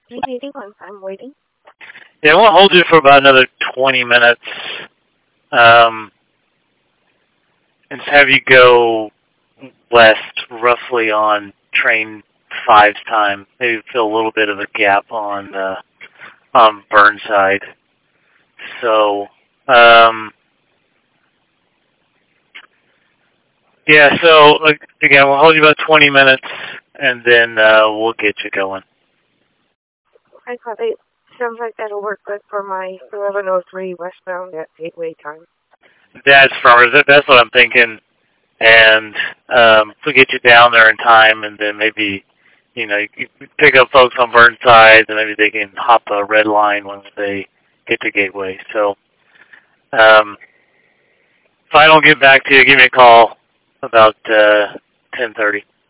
Waiting. I'm waiting. Yeah, we'll hold you for about another 20 minutes. And have you go west roughly on train 5's time. Maybe fill a little bit of a gap on Burnside. So, yeah, so again, we'll hold you about 20 minutes, and then we'll get you going. I thought it sounds like that'll work good for my 11:03 westbound at Gateway time. That's what I'm thinking. And we'll get you down there in time, and then maybe, you pick up folks on Burnside, and maybe they can hop a red line once they get to Gateway. So, if I don't get back to you, give me a call about 10:30.